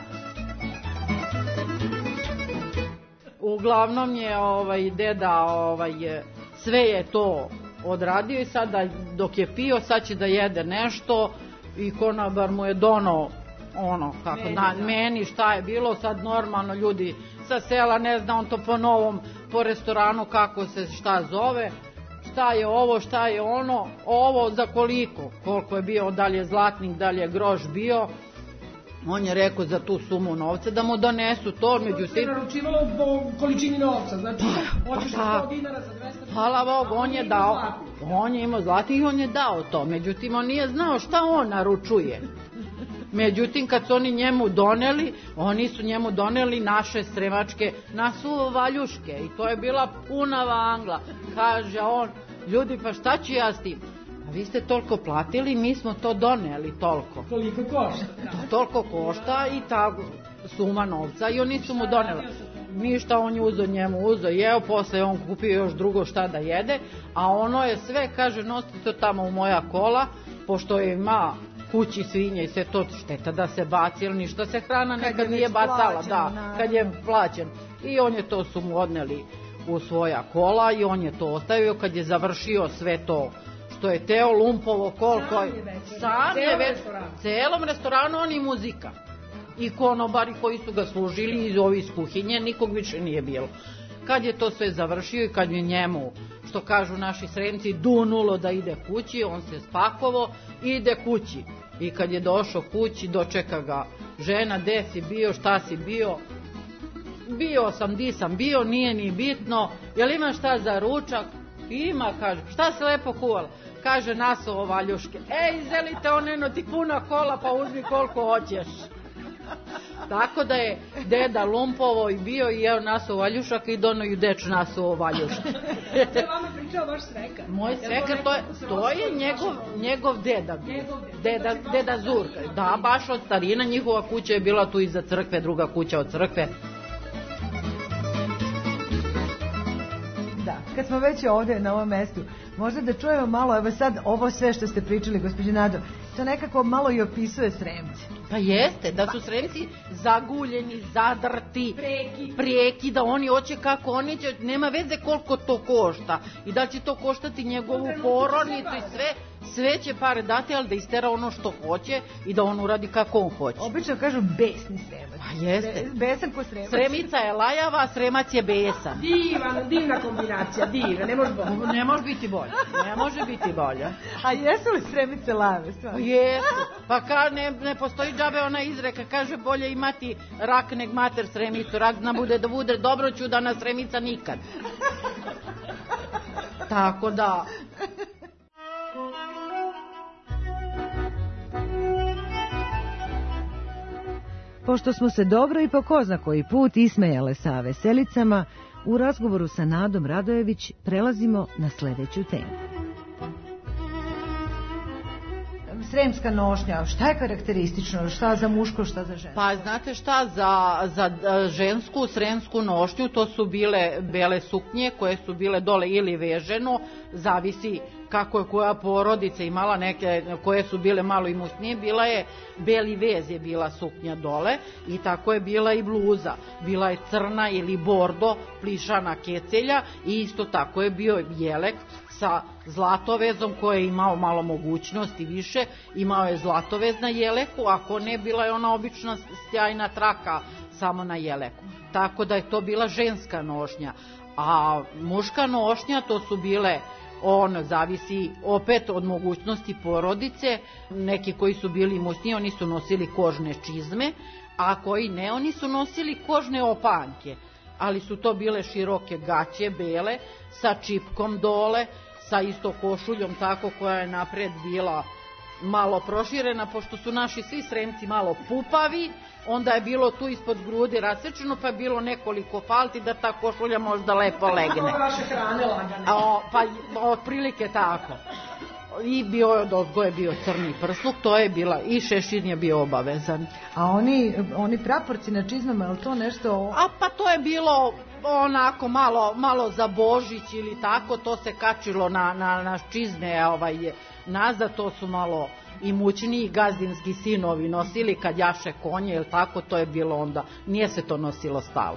Uglavnom je ovaj deda ovaj sve je to odradio i sada dok je pio sad će da jede nešto i konobar mu je donao ono kako meni, na, meni šta je bilo, sad normalno ljudi sa sela ne zna on to po novom po restoranu kako se šta zove, šta je ovo, šta je ono, ovo za koliko, koliko je bio, da li je zlatnik, da li je groš bio. On je rekao za tu sumu novca da mu donesu to, međutim... To se naručivalo po količini novca, znači hoćeš sto dinara za dvesta... Hvala Bog, on je dao, on je imao zlati i on je dao to, međutim on nije znao šta on naručuje. Međutim, kad su oni njemu doneli, oni su njemu doneli naše sremačke nasuvaljuške i to je bila puna vangla. Kaže on, ljudi, pa šta ću ja s tim? Vi ste toliko platili, mi smo to doneli toliko. Koliko košta? To toliko košta i ta suma novca i oni su mu doneli. Ništa, on je uzo njemu, uzo jeo, posle on kupio još drugo šta da jede, a ono je sve, kaže, nosite to tamo u moja kola, pošto je ima kući svinje i sve to šteta da se baci, ili ništa se hrana nekad nije bacala, da, kad je plaćen. I on je to su mu odneli u svoja kola i on je to ostavio kad je završio sve to što je teo lumpovo koliko je sam je već celom restoranu on i muzika i konobari koji su ga služili iz ovi iz kuhinje, nikog više nije bilo. Kad je to sve završio i kad je njemu, što kažu naši Sremci, dunulo da ide kući, on se spakovo i ide kući. I kad je došao kući, dočeka ga žena, gde si bio, šta si bio? Bio sam, di sam bio, nije ni bitno. Jel ima šta za ručak? Ima, kaže. Šta se lepo kuvala? Kaže, nasovo valjuške. Ej, zelite oneno ti puna kola, pa uzmi koliko hoćeš. Tako da je deda lumpovo i bio i jeo nasovo valjušak i dono ju deč nasovo valjuške. To je vama pričao vaš svekar. Moj svekar, to je, to je njegov, njegov deda. Deda, deda Zurka. Da, baš od starina, njihova kuća je bila tu iza crkve, druga kuća od crkve. Da. kad smo već ovde na ovom mestu, možda da čujemo malo, evo sad ovo sve što ste pričali, gospođo Nado, to nekako malo i opisuje Sremci. Pa jeste, da su Sremci zaguljeni, zadrti, preki, preki da oni hoće kako oni će, nema veze koliko to košta i da će to koštati njegovu porodicu i sve, sve će pare dati, ali da istera ono što hoće i da on uradi kako on hoće. Obično kažu besni Sremac. Pa jeste. Besan ko Sremac. Sremica je lajava, Sremac je besan. Divan, divna kombinacija, divna, ne može bolje. Ne može biti bolje, ne može biti bolje. A jesu li Sremice lave, stvarno? Jesu, pa ka, ne, ne postoji džabe ona izreka, kaže bolje imati rak neg mater Sremicu, rak zna bude da bude dobro čudana Sremica nikad. Tako da... Pošto smo se dobro i po ko zna koji put ismejale sa veselicama, u razgovoru sa Nadom Radojević prelazimo na sledeću temu. Sremska nošnja, šta je karakteristično, šta za muško, šta za žensko? Pa znate šta, za, za žensku sremsku nošnju to su bile bele suknje koje su bile dole ili veženo, zavisi kako je koja porodica imala, neke koje su bile malo i musnije, bila je beli vez je bila suknja dole i tako je bila i bluza, bila je crna ili bordo, plišana kecelja i isto tako je bio jelek sa zlatovezom koji je imao malo mogućnosti više, imao je zlatovez na jeleku, ako ne bila je ona obična sjajna traka samo na jeleku, tako da je to bila ženska nošnja, a muška nošnja to su bile ono zavisi opet od mogućnosti porodice, neki koji su bili imusniji oni su nosili kožne čizme, a koji ne oni su nosili kožne opanke, ali su to bile široke gaće bele sa čipkom dole, sa isto košuljom tako koja je napred bila malo proširena, pošto su naši svi Sremci malo pupavi, onda je bilo tu ispod grudi rasečeno, pa je bilo nekoliko falti da ta košulja možda lepo legne. Ovo vaše hrane lagane. O, pa otprilike tako. I bio, dozgo je bio crni prsluk, to je bila, i šešir je bio obavezan. A oni, oni praporci na čizmama, je li to nešto... A pa to je bilo onako malo, malo za Božić ili tako, to se kačilo na, na, na čizme ovaj, nazad, to su malo imućniji gazdinski sinovi nosili kad jaše konje, ili tako, to je bilo onda, nije se to nosilo stalno.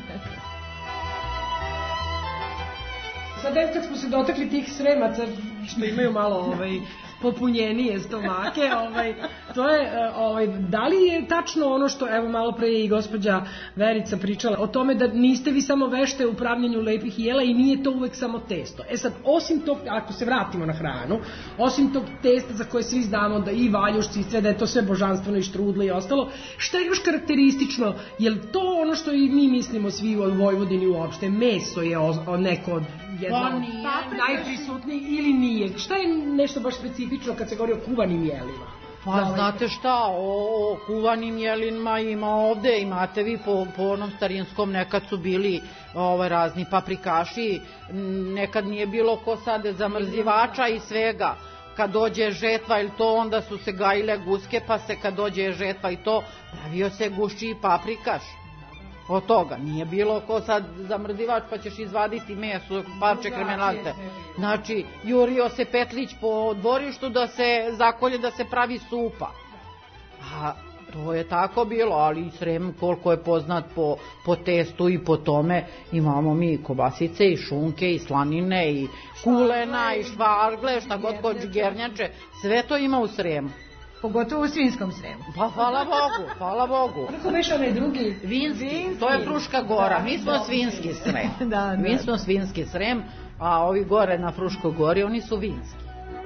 Sad kad smo se dotakli tih Sremaca što imaju malo ovaj, popunjenije stomake, ovaj, to je, ovaj, da li je tačno ono što, evo malo pre i gospođa Verica pričala o tome da niste vi samo vešte u pravljenju lepih jela i nije to uvek samo testo. E sad, osim tog, ako se vratimo na hranu, osim tog testa za koje svi znamo da i valjušci i sve, da je to sve božanstveno i štrudle i ostalo, šta je još karakteristično? Je li to ono što i mi mislimo svi u Vojvodini uopšte? Meso je o, o neko od jedna od najprisutniji ili nije? Šta je nešto baš specifično kad se govori o kuvanim jelima? Pa znate šta, o, o kuvanim jelinima ima ovde, imate vi po, po onom starinskom, nekad su bili ovaj, razni paprikaši, nekad nije bilo ko sade zamrzivača i svega. Kad dođe žetva ili to, onda su se gajile guske, pa se kad dođe žetva i to, pravio se gušći paprikaš. Od toga nije bilo ko sad zamrzivač pa ćeš izvaditi meso, parče kremenate. Znači, jurio se petlić po dvorištu da se zakolje, da se pravi supa. A to je tako bilo, ali Srem koliko je poznat po, po testu i po tome, imamo mi kobasice i šunke i slanine i kulena i švargle, šta god kod gernjače, sve to ima u Sremu. Pogotovo u Svinskom Sremu. Pa hvala Bogu, hvala Bogu. Kako beše onaj drugi? Vinski, Vinski, to je Fruška Gora, mi smo Svinski Srem. Da, da. Mi smo Svinski Srem, a ovi gore na Fruškoj Gori, oni su Vinski.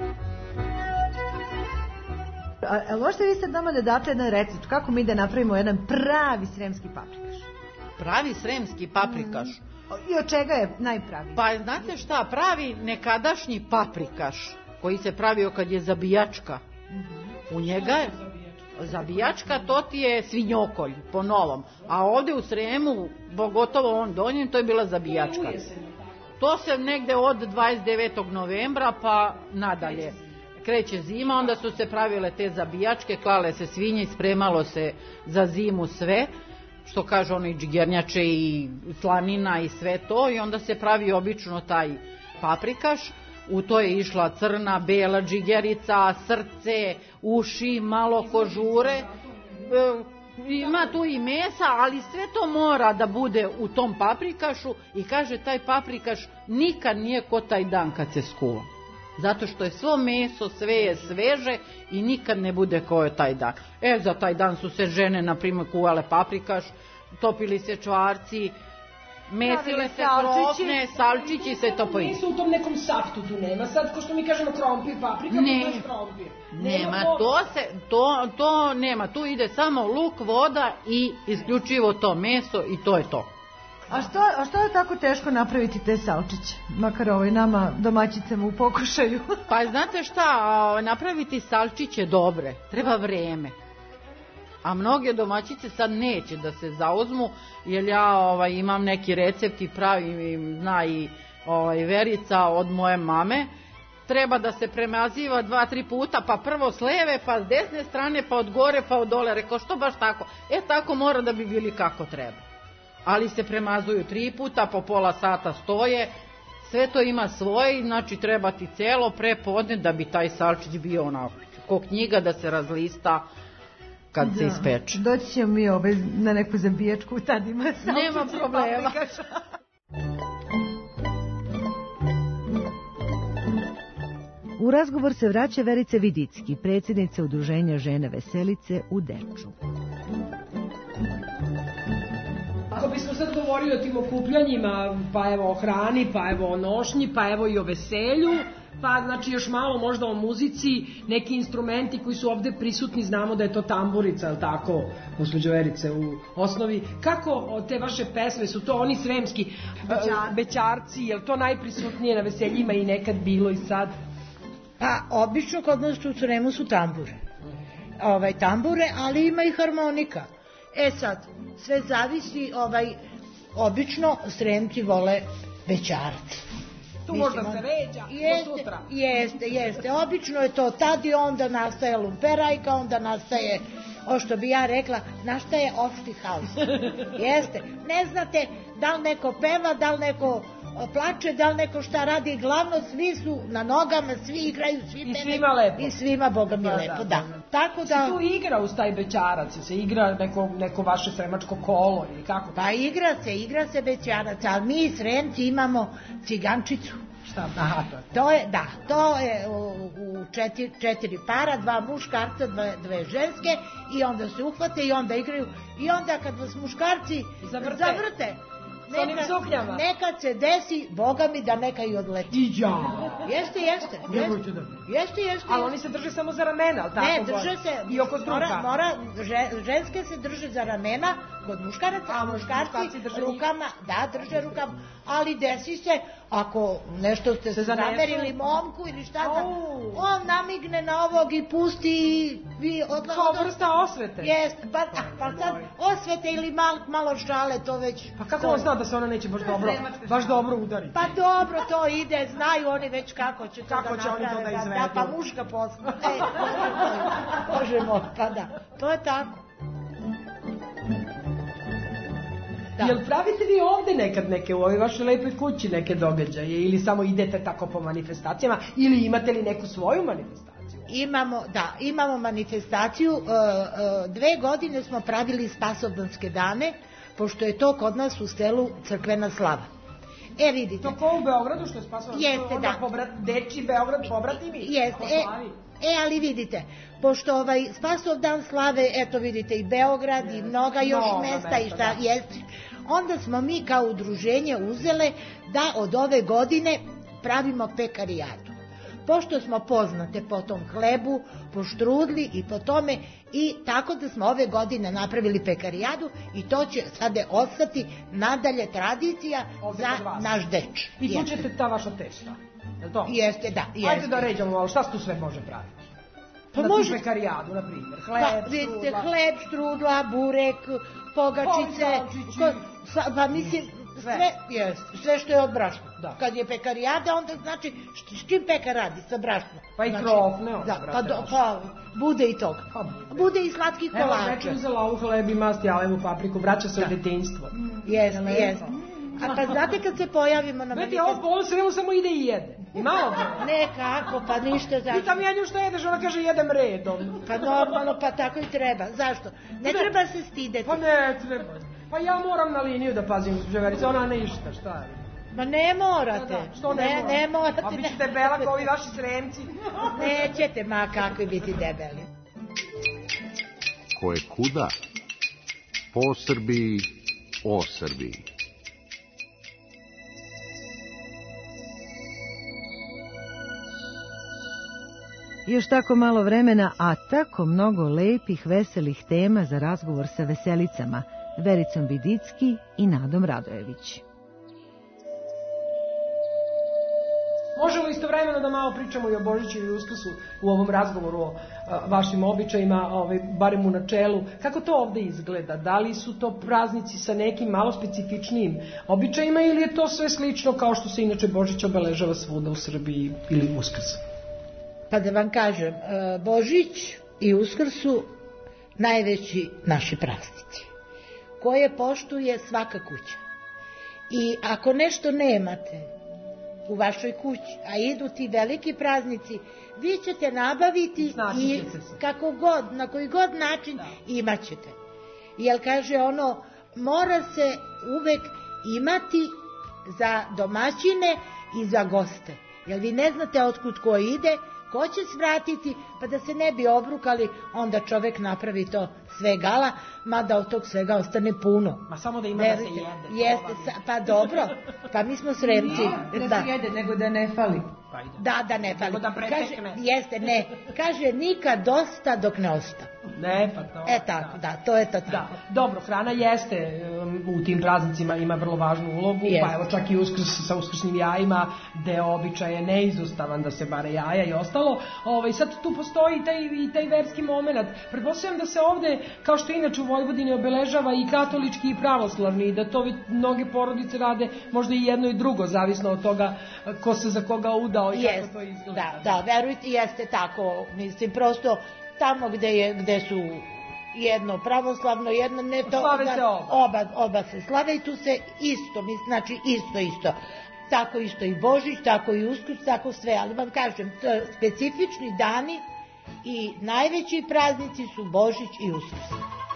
A, a možete vi sad nama da date jedan recept, kako mi da napravimo jedan pravi sremski paprikaš? Pravi sremski paprikaš? Mm. I od čega je najpraviji? Pa znate šta, pravi nekadašnji paprikaš, koji se pravio kad je zabijačka, u njega je zabijačka, to ti je svinjokolj po novom, a ovde u Sremu, pogotovo on donjen, to je bila zabijačka. To se negde od dvadeset devetog novembra pa nadalje kreće zima, onda su se pravile te zabijačke, klale se svinje, spremalo se za zimu sve, što kaže ono i džigernjače i slanina i sve to, i onda se pravi obično taj paprikaš. U to je išla crna, bela džigerica, srce, uši, malo kožure, e, ima tu i mesa, ali sve to mora da bude u tom paprikašu, i kaže taj paprikaš nikad nije ko taj dan kad se skuva. Zato što je svo meso, sve je sveže i nikad ne bude kao je taj dan. E, za taj dan su se žene, na primjer, kuvale paprikaš, topili se čvarci, mesile se krofne, salčići, sve to pojedi. Nisu u tom nekom saftu, tu nema sad, ko što mi kažemo krompir, paprika, ne, baš krompir. Nema, to se, to, to nema, tu ide samo luk, voda i isključivo to meso i to je to. A što, a što je tako teško napraviti te salčiće? Makar ovaj nama domaćicama u pokušaju. Pa znate šta, napraviti salčiće dobre, treba vreme. A mnoge domaćice sad neće da se zauzmu, jer ja ovaj, imam neki recept i pravim, zna i ovaj, Verica od moje mame. Treba da se premaziva dva, tri puta, pa prvo s leve, pa s desne strane, pa od gore, pa od dole. Rekao, što baš tako? E, tako mora da bi bili kako treba. Ali se premazuju tri puta, po pola sata stoje, sve to ima svoje, znači treba ti celo prepodne da bi taj salčić bio onako, ko knjiga da se razlista kad da se ispeče. Doći ćemo mi ovaj, na neku zabijačku, tad ima salčić. Nema problema. U razgovor se vraća Verica Vidicki, predsjednica Udruženja žene veselice u Deču. Ako bismo sad govorili o tim okupljanjima, pa evo o hrani, pa evo o nošnji, pa evo i o veselju, pa znači još malo možda o muzici, neki instrumenti koji su ovde prisutni, znamo da je to tamburica, je li tako, gospođo Verice, u osnovi. Kako te vaše pesme, su to oni sremski Bećar. bećarci, je li to najprisutnije na veseljima i nekad bilo i sad? Pa, obično kod nas u Sremu su tambure. Ovaj, tambure, ali ima i harmonika. E sad, sve zavisi, ovaj, obično Sremci vole bećarci. Tu možda se ređa, jeste, do sutra. Jeste, jeste, obično je to tad i onda nastaje lumperajka, onda nastaje, o što bi ja rekla, nastaje opšti haos. Jeste, ne znate da li neko peva, da li neko plače, da li neko šta radi, glavno svi su na nogama, svi igraju, svi i svima lepo. I svima, boga mi, da, lepo, da. da. da. Tako da... Se tu igra uz taj bećarac, se igra neko, neko vaše sremačko kolo ili kako? Pa igra se, igra se bećarac, ali mi Sremci imamo cigančicu. Šta? Aha, to je. To je, da, to je u, u četiri, četiri para, dva muškarca, dve, dve ženske, i onda se uhvate i onda igraju, i onda kad vas muškarci zavrte, zavrte Neka, nekad se desi, boga mi, da neka i odleti. Ja. Jeste, jeste. Jeste, jeste, jeste. Ali oni se drže samo za ramena, ali tako? Ne, drže se. I oko struka. Mora, mora, ženske se drže za ramena kod muškaraca, a muškarci rukama, da, drže rukama, ali desi se, ako nešto ste se zamerili momku ili šta da, on namigne na ovog i pusti i vi odla... Kao vrsta osvete. Jeste, pa, pa sad osvete ili malo, malo šale, to već... Pa kako on zna da se ona neće baš dobro, baš dobro udariti? Pa dobro, to ide, znaju oni već kako će to kako da će oni to da izvedu. Da, pa muška posla. E, možemo, pa da, to je tako. Da. Jel pravite vi ovde nekad neke, u ovoj vašoj lepoj kući neke događaje, ili samo idete tako po manifestacijama, ili imate li neku svoju manifestaciju? Imamo, da, imamo manifestaciju, dve godine smo pravili Spasovdanske dane, pošto je to kod nas u selu crkvena slava. E, vidite. To ko u Beogradu što je Spasovdanske? Jeste, da. Pobrat, deči Beograd pobratimi? Jeste, e, e, ali vidite, pošto ovaj Spasovdan slave, eto vidite i Beograd yes. i mnoga još no, mesta, mesta i šta, da. Jeste. Onda smo mi kao udruženje uzele da od ove godine pravimo pekarijadu. Pošto smo poznate po tom hlebu, po štrudli i po tome, i tako da smo ove godine napravili pekarijadu i to će sada ostati nadalje tradicija ovdje za naš Deč. I tu ćete ta vaša tešta, je to? Jeste, da. Jeste. Ajde da ređamo malo, šta se tu sve može praviti? Pa na može... pekarijadu, na primjer, hleb, pa, vidite, štrudla. Hleb, štrudla, burek, pogačice, ko, pa mislim, Sve, jest, sve što je od brašna. Da. Kad je pekarijada, onda znači št- s čim pekar radi? Sa brašnom. Pa i znači, krofne, onda, da, brate, pa, do, naše. pa bude i toga. Pa bude. Bude i slatki Evo, kolače. večer uzela ovu hleb i mast jalevu papriku, vraća se u detinjstvo. Jeste, Lepo. jeste. A pa znate kad se pojavimo na Veti, ovo polo Sremu samo ide i jede. I malo ga. Ne, kako, pa ništa znači. Pitam ja nju što jedeš, ona kaže jedem redom. Pa normalno, pa tako i treba. Zašto? Ne Ne. treba se stideti. Pa ne treba. Pa ja moram na liniju da pazim, gospođo Verice, ona ništa, šta je? Ma ne morate. Da, što ne, ne, moram? ne morate. A bit ćete debela kao ovi vaši Sremci. Nećete, ma kakvi biti debeli. Ko je kuda, po Srbiji, o Srbiji. Još tako malo vremena, a tako mnogo lepih, veselih tema za razgovor sa veselicama, Vericom Vidicki i Nadom Radojević. Možemo istovremeno da malo pričamo i o Božiću i Uskrsu u ovom razgovoru o a, vašim običajima, ovaj, barem u načelu. Kako to ovde izgleda? Da li su to praznici sa nekim malo specifičnijim običajima ili je to sve slično kao što se inače Božić obeležava svuda u Srbiji ili Uskrs? Pa da vam kažem, e, Božić i Uskrs su najveći naši praznici, koje poštuje svaka kuća. I ako nešto nemate u vašoj kući, a idu ti veliki praznici, vi ćete nabaviti Snaći i ćete se. kako god, na koji god način imat ćete. Jer kaže ono, mora se uvek imati za domaćine i za goste. Jer vi ne znate otkud ko ide, ko će svratiti, pa da se ne bi obrukali, onda čovek napravi to sve gala, mada od tog svega ostane puno. Ma samo da ima da se Verujte, jede. Jeste, sa- pa dobro, pa mi smo Sremci. Ne Da. se jede, nego da ne fali. Pa ide. Da, da ne fali. Nego da pretekne. Kaže, jeste, ne. Kaže, nikad dosta dok ne osta. Ne, pa to. E tako, da, to je to. Da, dobro, hrana jeste um, u tim praznicima ima vrlo važnu ulogu, Jeste. pa evo čak i uskrs sa uskrsnim jajima, deo običaja je neizostavan da se bare jaja i ostalo. Ovaj, sad tu postoji taj, i taj verski moment. Pretpostavljam da se ovde, kao što inače u Vojvodini obeležava i katolički i pravoslavni, i da to već mnoge porodice rade možda i jedno i drugo, zavisno od toga ko se za koga udao i Jest, kako to izgleda. da, da, verujte, jeste tako, mislim, prosto tamo gde, je, gde su jedno pravoslavno, jedno ne to, Slave se oba. oba, oba se slave i tu se isto, mislim, znači isto, isto. Tako isto i Božić, tako i Uskrs, tako sve, ali vam kažem, to je specifični dani i najveći praznici su Božić i Uskrs.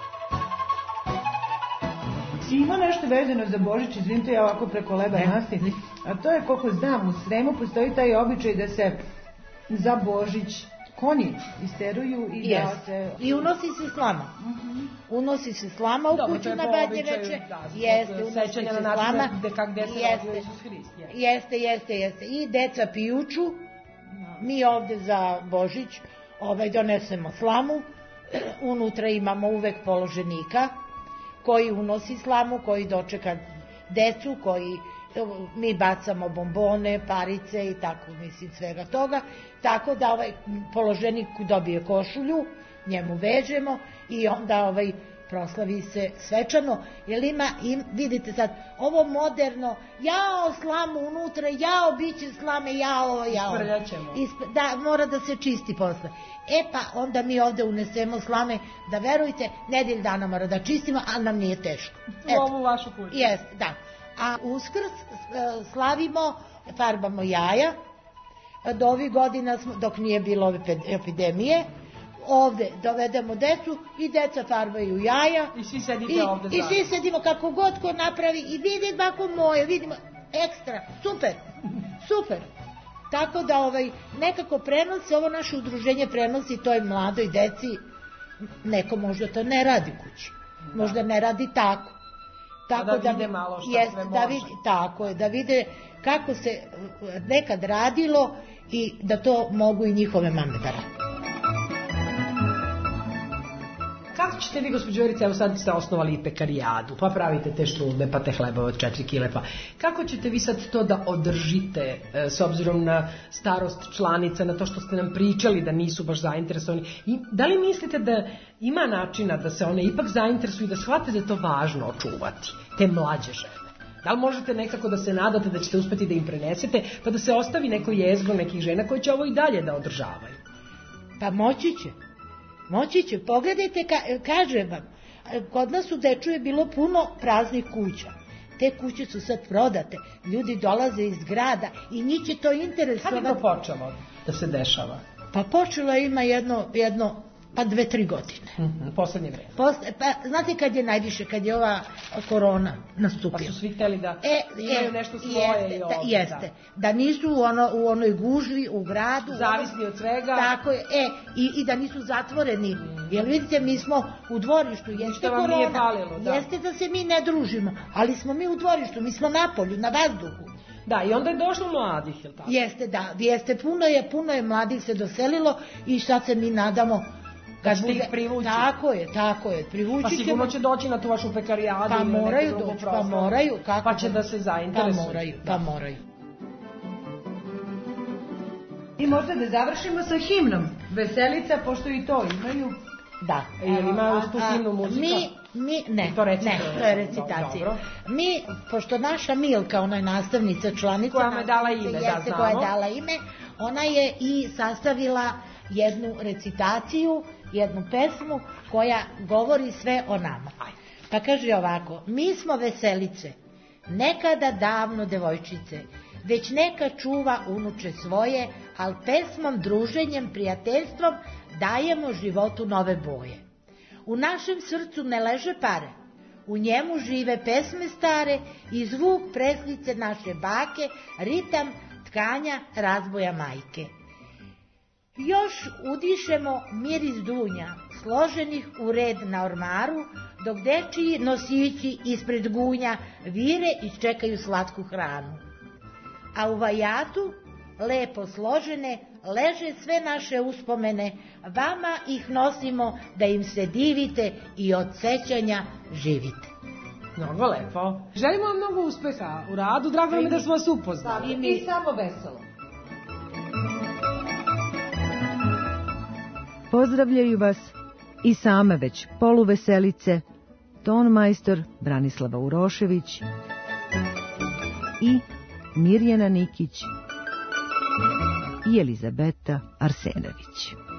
Ima nešto vezano za Božić, izvinite, ja ovako preko leba nastim, a to je, koliko znam, u Sremu postoji taj običaj da se za Božić konji isteruju i da Yes. se... I unosi se slama. Unosi se slama u Dobro, kuću to je na po Badnje običaju, veče. da, zbog Jeste, unosi sećanja se na način slama. gde- ka- gde se Jeste. rodio Isus Hrist, jeste. Jeste, jeste, jeste. I deca pijuču. Mi ovde za Božić ovaj, donesemo slamu. Unutra imamo uvek položenika koji unosi slamu, koji dočeka decu, koji mi bacamo bombone, parice i tako, mislim, svega toga. Tako da ovaj položenik dobije košulju, njemu vežemo i onda ovaj proslavi se svečano, jer ima, im, vidite sad, ovo moderno, jao slamu unutra, jao biće slame, jao, jao. Isprljaćemo. Isp- da, mora da se čisti posle. E pa, onda mi ovde unesemo slame, da verujte, nedelj dana mora da čistimo, ali nam nije teško. U ovu vašu kuću. Jeste, da. A Uskrs e, slavimo, farbamo jaja, do ovih godina, smo, dok nije bilo ove pe- epidemije, ovde dovedemo decu i deca farbaju jaja. I svi sedite I, ovde i zajedno. svi sedimo kako god ko napravi i vidi bako moje, vidimo, ekstra, super, super. Tako da ovaj, nekako prenosi, ovo naše udruženje prenosi toj mladoj deci, neko možda to ne radi kući, možda ne radi tako. A da vide malo šta jest, sve da može. vidi, tako je, da vide kako se nekad radilo i da to mogu i njihove mame da rade. Kako ćete vi, gospođo Verice, evo sad ste osnovali i pekarijadu, pa pravite te štrudle, pa te hlebove od četiri kile, pa kako ćete vi sad to da održite, e, s obzirom na starost članica, na to što ste nam pričali da nisu baš zainteresovani? I da li mislite da ima načina da se one ipak zainteresuju i da shvate da je to važno očuvati, te mlađe žene? Da li možete nekako da se nadate da ćete uspeti da im prenesete, pa da se ostavi neko jezgro nekih žena koje će ovo i dalje da održavaju? Pa moći će. Moći će. Pogledajte, ka, kažem vam, kod nas u Deču je bilo puno praznih kuća. Te kuće su sad prodate. Ljudi dolaze iz grada i njih će to interesovati. Kad je to počelo da se dešava? Pa počelo ima jedno, jedno pa dve, tri godine. Mm-hmm, poslednje vreme. Posle, pa, znate kad je najviše, kad je ova korona nastupila. Pa su svi hteli da e, imaju e, nešto svoje jeste, i ovdje. Da, jeste, da, da nisu u, ono, u onoj gužvi, u gradu. Zavisni od svega. Tako je, e, i, i da nisu zatvoreni. Mm. Jer vidite, mi smo u dvorištu, jeste vam korona, nije falilo, da. Jeste da se mi ne družimo, ali smo mi u dvorištu, mi smo na polju, na vazduhu. Da, i onda je došlo mladih, je li tako? Jeste, da, jeste, puno je, puno je mladih se doselilo i sad se mi nadamo kad ćete ih privući. Tako je, tako je, privući pa sigurno će doći na tu vašu pekarijadu. Pa moraju doći, pa moraju. Kako pa će da se zainteresuju. Pa moraju, pa moraju. I možda da završimo sa himnom. Veselica, pošto i to imaju. Da. Ili ima uz tu himnu muzika? Mi, mi, ne, to ne, to je recitacija. Mi, pošto naša Milka, ona je nastavnica, članica. Koja me dala ime, da znamo. Koja je dala ime, ona je i sastavila jednu recitaciju, jednu pesmu koja govori sve o nama. Pa kaže ovako, mi smo veselice, nekada davno devojčice, već neka čuva unuče svoje, al pesmom, druženjem, prijateljstvom dajemo životu nove boje. U našem srcu ne leže pare, u njemu žive pesme stare i zvuk preslice naše bake, ritam tkanja razboja majke. Još udišemo miris dunja, složenih u red na ormaru, dok dečiji nosići ispred gunja vire i čekaju slatku hranu. A u vajatu, lepo složene, leže sve naše uspomene, vama ih nosimo da im se divite i od sećanja živite. Mnogo lepo. Želimo vam mnogo uspeha u radu, drago nam je da smo vas upoznali. I mi samo veselo. Pozdravljaju vas i same već poluveselice, tonmajstor Branislava Urošević i Mirjana Nikić i Elizabeta Arsenović.